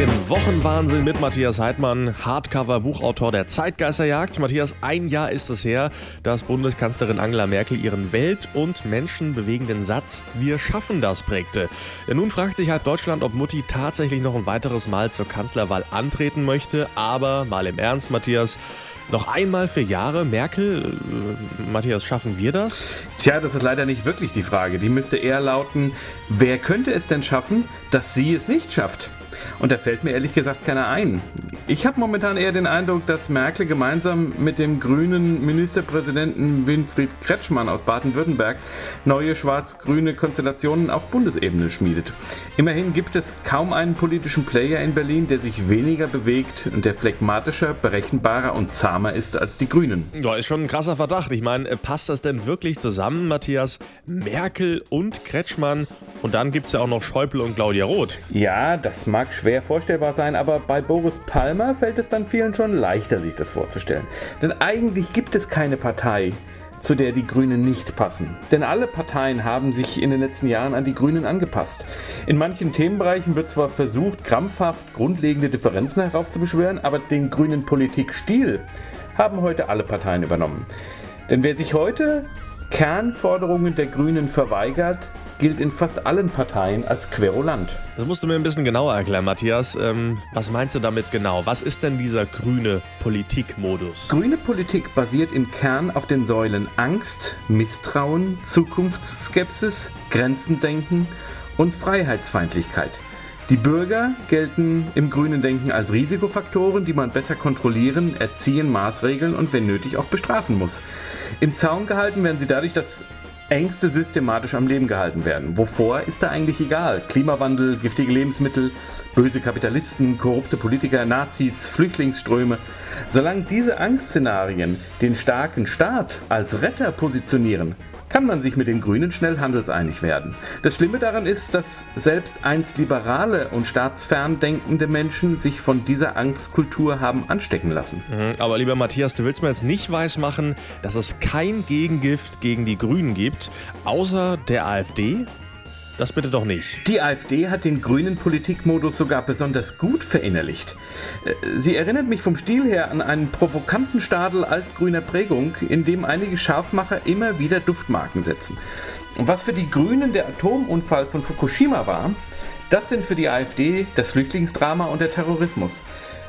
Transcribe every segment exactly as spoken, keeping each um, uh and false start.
im Wochenwahnsinn mit Matthias Heidmann, Hardcover-Buchautor der Zeitgeisterjagd. Matthias, ein Jahr ist es her, dass Bundeskanzlerin Angela Merkel ihren welt- und menschenbewegenden Satz „Wir schaffen das" prägte. Denn nun fragt sich halb Deutschland, ob Mutti tatsächlich noch ein weiteres Mal zur Kanzlerwahl antreten möchte. Aber mal im Ernst, Matthias, noch einmal für Jahre Merkel? Äh, Matthias, schaffen wir das? Tja, das ist leider nicht wirklich die Frage. Die müsste eher lauten, wer könnte es denn schaffen, dass sie es nicht schafft? Und da fällt mir ehrlich gesagt keiner ein. Ich habe momentan eher den Eindruck, dass Merkel gemeinsam mit dem grünen Ministerpräsidenten Winfried Kretschmann aus Baden-Württemberg neue schwarz-grüne Konstellationen auf Bundesebene schmiedet. Immerhin gibt es kaum einen politischen Player in Berlin, der sich weniger bewegt und der phlegmatischer, berechenbarer und zahmer ist als die Grünen. Ja, ist schon ein krasser Verdacht. Ich meine, passt das denn wirklich zusammen, Matthias? Merkel und Kretschmann? Und dann gibt es ja auch noch Schäuble und Claudia Roth. Ja, das mag schwer vorstellbar sein, aber bei Boris Palmer fällt es dann vielen schon leichter, sich das vorzustellen. Denn eigentlich gibt es keine Partei, zu der die Grünen nicht passen. Denn alle Parteien haben sich in den letzten Jahren an die Grünen angepasst. In manchen Themenbereichen wird zwar versucht, krampfhaft grundlegende Differenzen heraufzubeschwören, aber den grünen Politikstil haben heute alle Parteien übernommen. Denn wer sich heute Kernforderungen der Grünen verweigert, gilt in fast allen Parteien als Querulant. Das musst du mir ein bisschen genauer erklären, Matthias. Ähm, was meinst du damit genau? Was ist denn dieser grüne Politikmodus? Grüne Politik basiert im Kern auf den Säulen Angst, Misstrauen, Zukunftsskepsis, Grenzendenken und Freiheitsfeindlichkeit. Die Bürger gelten im grünen Denken als Risikofaktoren, die man besser kontrollieren, erziehen, maßregeln und wenn nötig auch bestrafen muss. Im Zaum gehalten werden sie dadurch, dass Ängste systematisch am Leben gehalten werden. Wovor ist da eigentlich egal? Klimawandel, giftige Lebensmittel, böse Kapitalisten, korrupte Politiker, Nazis, Flüchtlingsströme. Solange diese Angstszenarien den starken Staat als Retter positionieren, kann man sich mit den Grünen schnell handelseinig werden. Das Schlimme daran ist, dass selbst einst liberale und staatsfern denkende Menschen sich von dieser Angstkultur haben anstecken lassen. Mhm, aber lieber Matthias, du willst mir jetzt nicht weismachen, dass es kein Gegengift gegen die Grünen gibt, außer der AfD? Das bitte doch nicht. Die AfD hat den grünen Politikmodus sogar besonders gut verinnerlicht. Sie erinnert mich vom Stil her an einen provokanten Stadel altgrüner Prägung, in dem einige Scharfmacher immer wieder Duftmarken setzen. Und was für die Grünen der Atomunfall von Fukushima war, das sind für die AfD das Flüchtlingsdrama und der Terrorismus.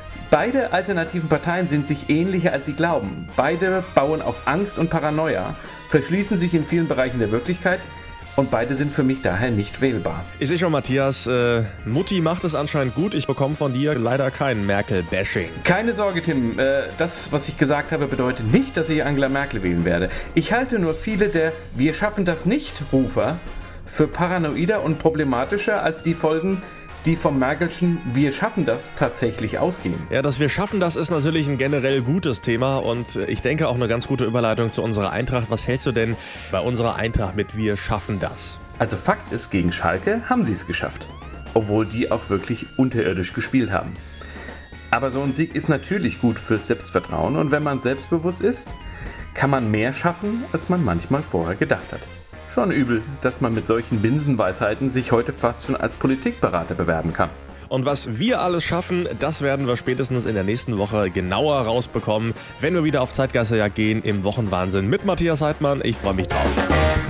Beide alternativen Parteien sind sich ähnlicher, als sie glauben. Beide bauen auf Angst und Paranoia, verschließen sich in vielen Bereichen der Wirklichkeit. Und beide sind für mich daher nicht wählbar. Ich sehe schon, Matthias, äh, Mutti macht es anscheinend gut. Ich bekomme von dir leider kein Merkel-Bashing. Keine Sorge, Tim. Äh, das, was ich gesagt habe, bedeutet nicht, dass ich Angela Merkel wählen werde. Ich halte nur viele der „Wir schaffen das nicht"-Rufer für paranoider und problematischer als die Folgen, die vom Merkelschen „Wir schaffen das" tatsächlich ausgehen. Ja, das „Wir schaffen das" ist natürlich ein generell gutes Thema und ich denke auch eine ganz gute Überleitung zu unserer Eintracht. Was hältst du denn bei unserer Eintracht mit „Wir schaffen das"? Also Fakt ist, gegen Schalke haben sie es geschafft. Obwohl die auch wirklich unterirdisch gespielt haben. Aber so ein Sieg ist natürlich gut fürs Selbstvertrauen und wenn man selbstbewusst ist, kann man mehr schaffen, als man manchmal vorher gedacht hat. Schon übel, dass man mit solchen Binsenweisheiten sich heute fast schon als Politikberater bewerben kann. Und was wir alles schaffen, das werden wir spätestens in der nächsten Woche genauer rausbekommen, wenn wir wieder auf Zeitgeisterjagd gehen im Wochenwahnsinn mit Matthias Heidmann. Ich freue mich drauf.